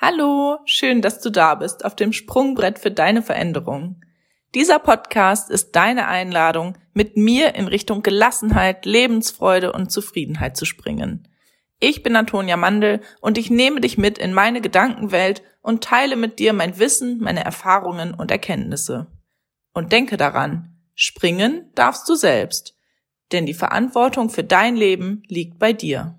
Hallo, schön, dass du da bist auf dem Sprungbrett für deine Veränderung. Dieser Podcast ist deine Einladung, mit mir in Richtung Gelassenheit, Lebensfreude und Zufriedenheit zu springen. Ich bin Antonia Mandl und ich nehme dich mit in meine Gedankenwelt und teile mit dir mein Wissen, meine Erfahrungen und Erkenntnisse. Und denke daran, springen darfst du selbst, denn die Verantwortung für dein Leben liegt bei dir.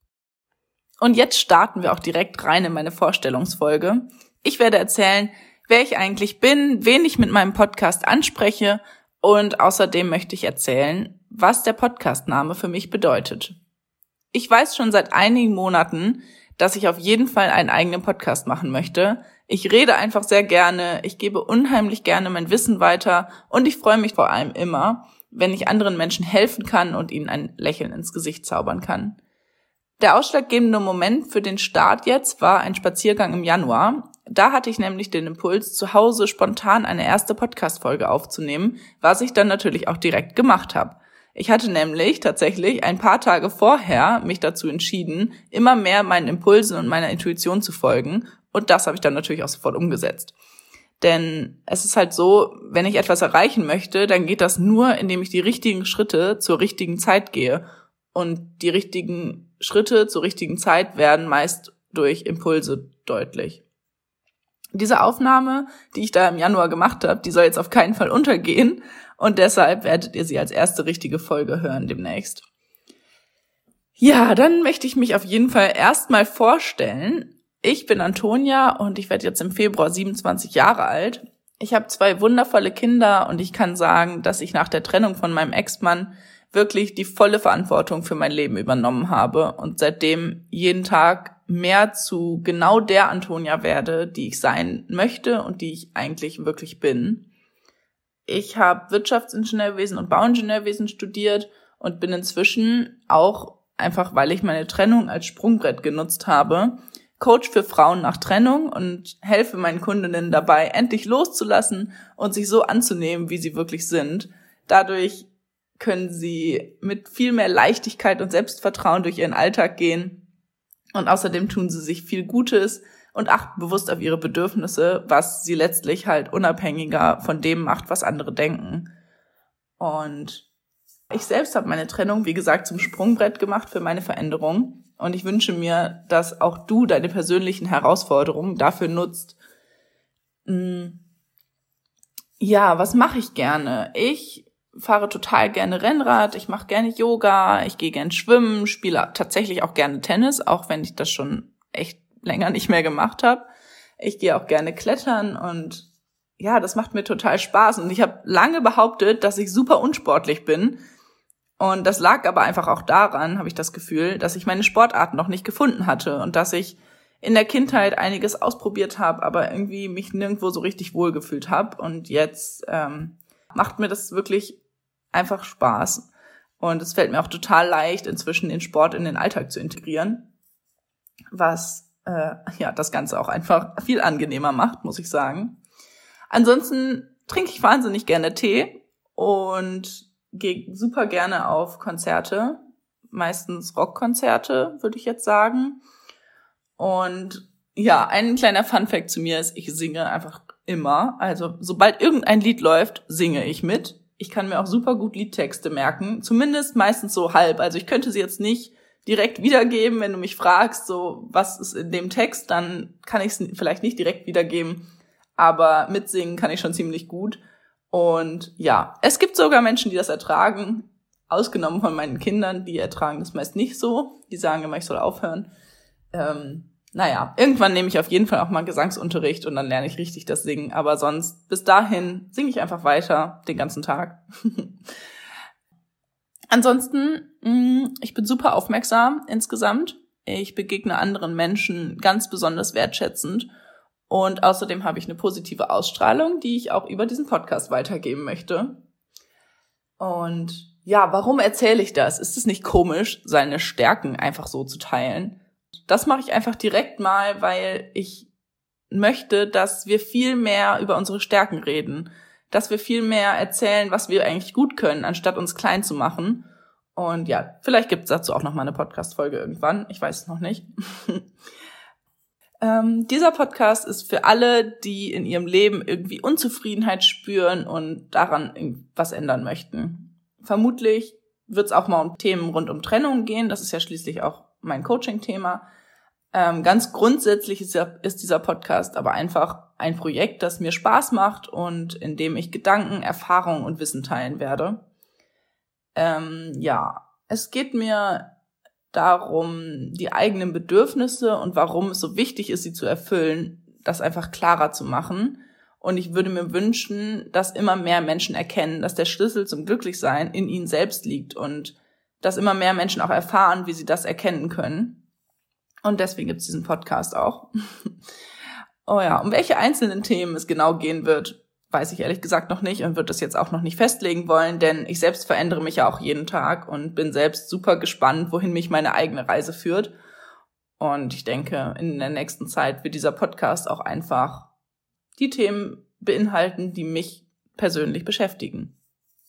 Und jetzt starten wir auch direkt rein in meine Vorstellungsfolge. Ich werde erzählen, wer ich eigentlich bin, wen ich mit meinem Podcast anspreche und außerdem möchte ich erzählen, was der Podcastname für mich bedeutet. Ich weiß schon seit einigen Monaten, dass ich auf jeden Fall einen eigenen Podcast machen möchte. Ich rede einfach sehr gerne, ich gebe unheimlich gerne mein Wissen weiter und ich freue mich vor allem immer, wenn ich anderen Menschen helfen kann und ihnen ein Lächeln ins Gesicht zaubern kann. Der ausschlaggebende Moment für den Start jetzt war ein Spaziergang im Januar. Da hatte ich nämlich den Impuls, zu Hause spontan eine erste Podcast-Folge aufzunehmen, was ich dann natürlich auch direkt gemacht habe. Ich hatte nämlich tatsächlich ein paar Tage vorher mich dazu entschieden, immer mehr meinen Impulsen und meiner Intuition zu folgen. Und das habe ich dann natürlich auch sofort umgesetzt. Denn es ist halt so, wenn ich etwas erreichen möchte, dann geht das nur, indem ich die richtigen Schritte zur richtigen Zeit gehe. Und die richtigen Schritte zur richtigen Zeit werden meist durch Impulse deutlich. Diese Aufnahme, die ich da im Januar gemacht habe, die soll jetzt auf keinen Fall untergehen und deshalb werdet ihr sie als erste richtige Folge hören demnächst. Ja, dann möchte ich mich auf jeden Fall erstmal vorstellen. Ich bin Antonia und ich werde jetzt im Februar 27 Jahre alt. Ich habe 2 wundervolle Kinder und ich kann sagen, dass ich nach der Trennung von meinem Ex-Mann wirklich die volle Verantwortung für mein Leben übernommen habe und seitdem jeden Tag mehr zu genau der Antonia werde, die ich sein möchte und die ich eigentlich wirklich bin. Ich habe Wirtschaftsingenieurwesen und Bauingenieurwesen studiert und bin inzwischen auch, einfach weil ich meine Trennung als Sprungbrett genutzt habe, Coach für Frauen nach Trennung und helfe meinen Kundinnen dabei, endlich loszulassen und sich so anzunehmen, wie sie wirklich sind. Dadurch können sie mit viel mehr Leichtigkeit und Selbstvertrauen durch ihren Alltag gehen. Und außerdem tun sie sich viel Gutes und achten bewusst auf ihre Bedürfnisse, was sie letztlich halt unabhängiger von dem macht, was andere denken. Und ich selbst habe meine Trennung, wie gesagt, zum Sprungbrett gemacht für meine Veränderung. Und ich wünsche mir, dass auch du deine persönlichen Herausforderungen dafür nutzt. Ja, was mache ich gerne? Ich fahre total gerne Rennrad, ich mache gerne Yoga, ich gehe gerne schwimmen, spiele tatsächlich auch gerne Tennis, auch wenn ich das schon echt länger nicht mehr gemacht habe. Ich gehe auch gerne klettern und ja, das macht mir total Spaß. Und ich habe lange behauptet, dass ich super unsportlich bin. Und das lag aber einfach auch daran, habe ich das Gefühl, dass ich meine Sportart noch nicht gefunden hatte und dass ich in der Kindheit einiges ausprobiert habe, aber irgendwie mich nirgendwo so richtig wohlgefühlt habe. Und jetzt macht mir das wirklich einfach Spaß. Und es fällt mir auch total leicht, inzwischen den Sport in den Alltag zu integrieren, was das Ganze auch einfach viel angenehmer macht, muss ich sagen. Ansonsten trinke ich wahnsinnig gerne Tee und gehe super gerne auf Konzerte, meistens Rockkonzerte, würde ich jetzt sagen. Und ja, ein kleiner Funfact zu mir ist, ich singe einfach immer. Also sobald irgendein Lied läuft, singe ich mit. Ich kann mir auch super gut Liedtexte merken, zumindest meistens so halb. Also ich könnte sie jetzt nicht direkt wiedergeben, wenn du mich fragst, so was ist in dem Text, dann kann ich es vielleicht nicht direkt wiedergeben, aber mitsingen kann ich schon ziemlich gut. Und ja, es gibt sogar Menschen, die das ertragen, ausgenommen von meinen Kindern, die ertragen das meist nicht so. Die sagen immer, ich soll aufhören. Irgendwann nehme ich auf jeden Fall auch mal Gesangsunterricht und dann lerne ich richtig das Singen. Aber sonst, bis dahin, singe ich einfach weiter den ganzen Tag. Ansonsten, ich bin super aufmerksam insgesamt. Ich begegne anderen Menschen ganz besonders wertschätzend. Und außerdem habe ich eine positive Ausstrahlung, die ich auch über diesen Podcast weitergeben möchte. Und ja, warum erzähle ich das? Ist es nicht komisch, seine Stärken einfach so zu teilen? Das mache ich einfach direkt mal, weil ich möchte, dass wir viel mehr über unsere Stärken reden, dass wir viel mehr erzählen, was wir eigentlich gut können, anstatt uns klein zu machen. Und ja, vielleicht gibt's dazu auch noch mal eine Podcast-Folge irgendwann, ich weiß es noch nicht. Dieser Podcast ist für alle, die in ihrem Leben irgendwie Unzufriedenheit spüren und daran was ändern möchten. Vermutlich wird es auch mal um Themen rund um Trennung gehen. Das ist ja schließlich auch mein Coaching-Thema. Ganz grundsätzlich ist dieser Podcast aber einfach ein Projekt, das mir Spaß macht und in dem ich Gedanken, Erfahrungen und Wissen teilen werde. Es geht mir darum, die eigenen Bedürfnisse und warum es so wichtig ist, sie zu erfüllen, das einfach klarer zu machen. Und ich würde mir wünschen, dass immer mehr Menschen erkennen, dass der Schlüssel zum Glücklichsein in ihnen selbst liegt und dass immer mehr Menschen auch erfahren, wie sie das erkennen können. Und deswegen gibt es diesen Podcast auch. Oh ja, um welche einzelnen Themen es genau gehen wird, weiß ich ehrlich gesagt noch nicht und würde das jetzt auch noch nicht festlegen wollen, denn ich selbst verändere mich ja auch jeden Tag und bin selbst super gespannt, wohin mich meine eigene Reise führt. Und ich denke, in der nächsten Zeit wird dieser Podcast auch einfach die Themen beinhalten, die mich persönlich beschäftigen.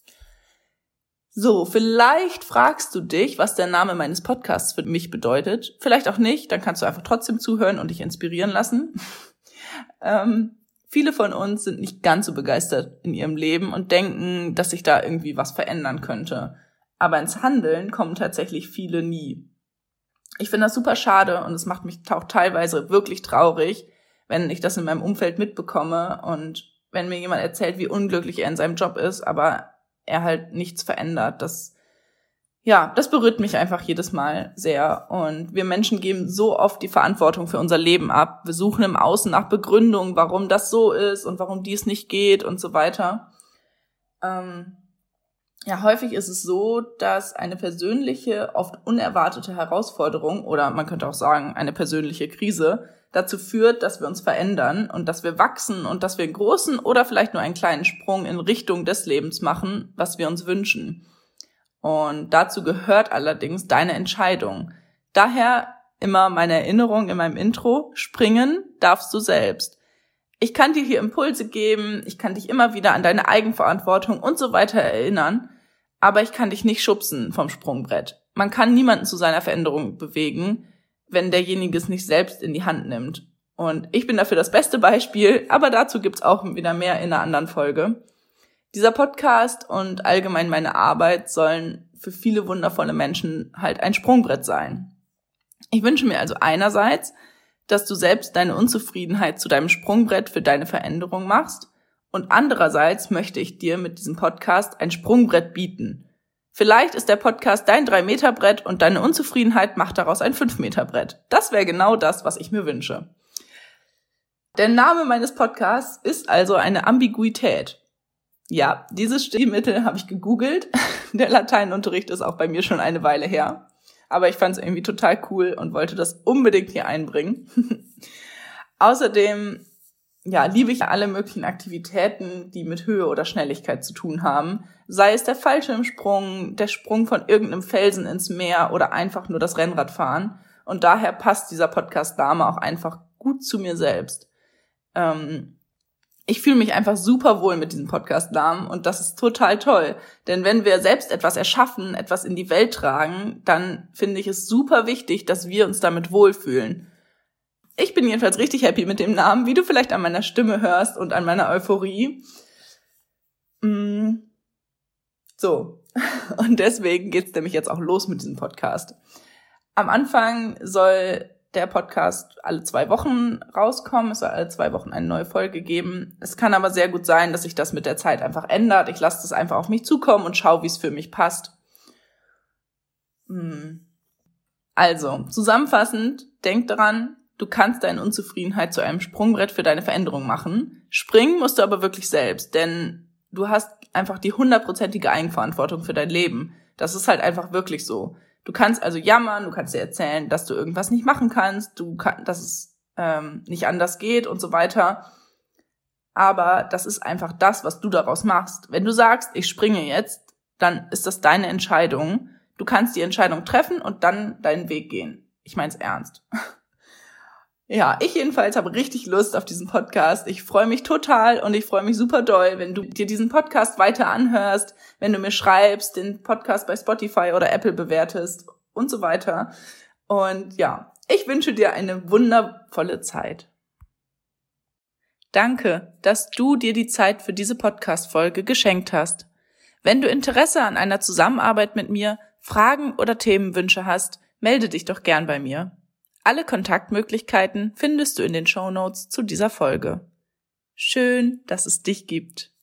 So, vielleicht fragst du dich, was der Name meines Podcasts für mich bedeutet. Vielleicht auch nicht, dann kannst du einfach trotzdem zuhören und dich inspirieren lassen. Viele von uns sind nicht ganz so begeistert in ihrem Leben und denken, dass sich da irgendwie was verändern könnte. Aber ins Handeln kommen tatsächlich viele nie. Ich finde das super schade und es macht mich auch teilweise wirklich traurig, wenn ich das in meinem Umfeld mitbekomme und wenn mir jemand erzählt, wie unglücklich er in seinem Job ist, aber er halt nichts verändert. Das berührt mich einfach jedes Mal sehr. Und wir Menschen geben so oft die Verantwortung für unser Leben ab. Wir suchen im Außen nach Begründungen, warum das so ist und warum dies nicht geht und so weiter. Häufig ist es so, dass eine persönliche, oft unerwartete Herausforderung oder man könnte auch sagen, eine persönliche Krise dazu führt, dass wir uns verändern und dass wir wachsen und dass wir einen großen oder vielleicht nur einen kleinen Sprung in Richtung des Lebens machen, was wir uns wünschen. Und dazu gehört allerdings deine Entscheidung. Daher immer meine Erinnerung in meinem Intro, springen darfst du selbst. Ich kann dir hier Impulse geben, ich kann dich immer wieder an deine Eigenverantwortung und so weiter erinnern, aber ich kann dich nicht schubsen vom Sprungbrett. Man kann niemanden zu seiner Veränderung bewegen, wenn derjenige es nicht selbst in die Hand nimmt. Und ich bin dafür das beste Beispiel, aber dazu gibt's auch wieder mehr in einer anderen Folge. Dieser Podcast und allgemein meine Arbeit sollen für viele wundervolle Menschen halt ein Sprungbrett sein. Ich wünsche mir also einerseits, dass du selbst deine Unzufriedenheit zu deinem Sprungbrett für deine Veränderung machst und andererseits möchte ich dir mit diesem Podcast ein Sprungbrett bieten. Vielleicht ist der Podcast dein 3-Meter-Brett und deine Unzufriedenheit macht daraus ein 5-Meter-Brett. Das wäre genau das, was ich mir wünsche. Der Name meines Podcasts ist also eine Ambiguität. Ja, dieses Stilmittel habe ich gegoogelt. Der Lateinunterricht ist auch bei mir schon eine Weile her. Aber ich fand es irgendwie total cool und wollte das unbedingt hier einbringen. Außerdem, liebe ich alle möglichen Aktivitäten, die mit Höhe oder Schnelligkeit zu tun haben. Sei es der Fallschirmsprung, der Sprung von irgendeinem Felsen ins Meer oder einfach nur das Rennradfahren. Und daher passt dieser Podcast-Name auch einfach gut zu mir selbst. Ich fühle mich einfach super wohl mit diesem Podcast-Namen und das ist total toll. Denn wenn wir selbst etwas erschaffen, etwas in die Welt tragen, dann finde ich es super wichtig, dass wir uns damit wohlfühlen. Ich bin jedenfalls richtig happy mit dem Namen, wie du vielleicht an meiner Stimme hörst und an meiner Euphorie. So, und deswegen geht's nämlich jetzt auch los mit diesem Podcast. Am Anfang soll der Podcast alle 2 Wochen rauskommen. Es soll alle 2 Wochen eine neue Folge geben. Es kann aber sehr gut sein, dass sich das mit der Zeit einfach ändert. Ich lasse das einfach auf mich zukommen und schaue, wie es für mich passt. Also, zusammenfassend, denk daran, du kannst deine Unzufriedenheit zu einem Sprungbrett für deine Veränderung machen. Springen musst du aber wirklich selbst, denn du hast einfach die 100%ige Eigenverantwortung für dein Leben. Das ist halt einfach wirklich so. Du kannst also jammern, du kannst dir erzählen, dass du irgendwas nicht machen kannst, dass es nicht anders geht und so weiter. Aber das ist einfach das, was du daraus machst. Wenn du sagst, ich springe jetzt, dann ist das deine Entscheidung. Du kannst die Entscheidung treffen und dann deinen Weg gehen. Ich mein's ernst. Ja, ich jedenfalls habe richtig Lust auf diesen Podcast. Ich freue mich total und ich freue mich super doll, wenn du dir diesen Podcast weiter anhörst, wenn du mir schreibst, den Podcast bei Spotify oder Apple bewertest und so weiter. Und ja, Ich wünsche dir eine wundervolle Zeit. Danke, dass du dir die Zeit für diese Podcast-Folge geschenkt hast. Wenn du Interesse an einer Zusammenarbeit mit mir, Fragen oder Themenwünsche hast, melde dich doch gern bei mir. Alle Kontaktmöglichkeiten findest du in den Shownotes zu dieser Folge. Schön, dass es dich gibt.